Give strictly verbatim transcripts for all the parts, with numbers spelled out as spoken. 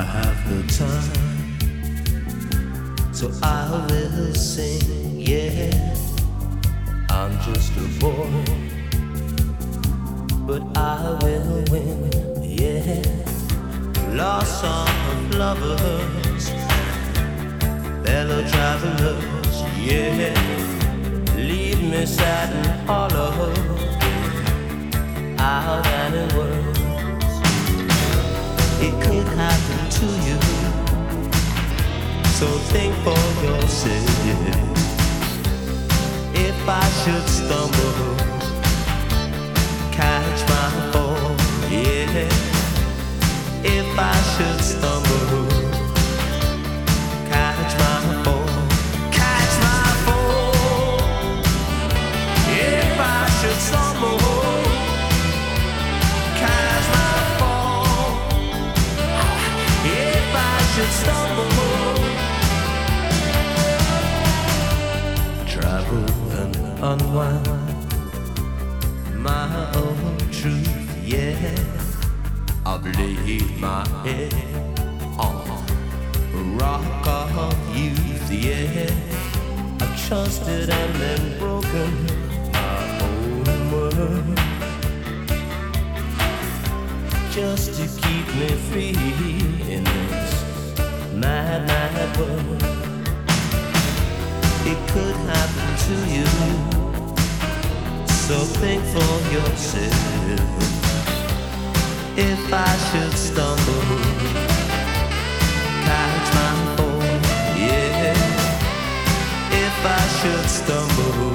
I have the time, so I will sing, yeah. I'm just a boy, but I will win, yeah. Lost song of lovers, fellow travelers, yeah. Leave me sad and hollow, out and in words. It could happen to you, so think for yourself. If I should stumble, catch my fall, yeah. If I should stumble, catch my fall, catch my fall. If I should stumble, catch my fall. If I should stumble, travel and unwind my own truth, yeah. I've laid my head on a rock of youth, yeah. I've trusted and then broken my own word, just to keep me free in this mad, mad world. It could happen to you, so think for yourself. If I should stumble, catch my fall, yeah. If I should stumble,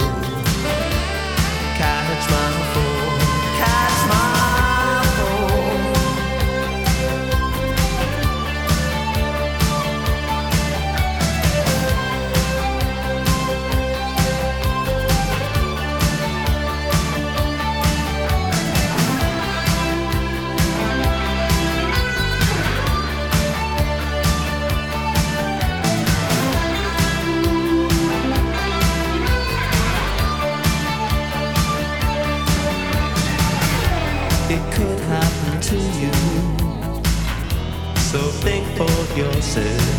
catch my fall, catch my fall. It could happen to you, so think for yourself.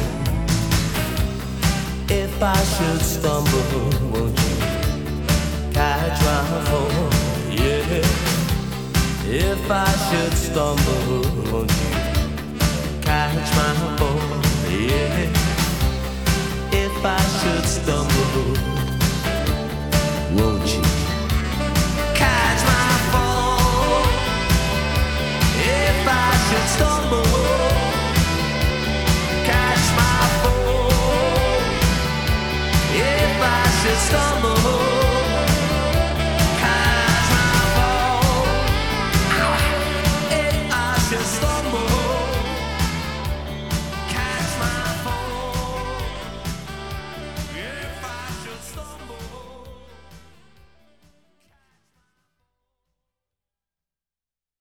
If I should stumble, won't you catch my fall, yeah. If I should stumble, won't you catch my fall, yeah. If I should stumble, won't you catch my fall? If I should stumble, catch my fall. If I should stumble,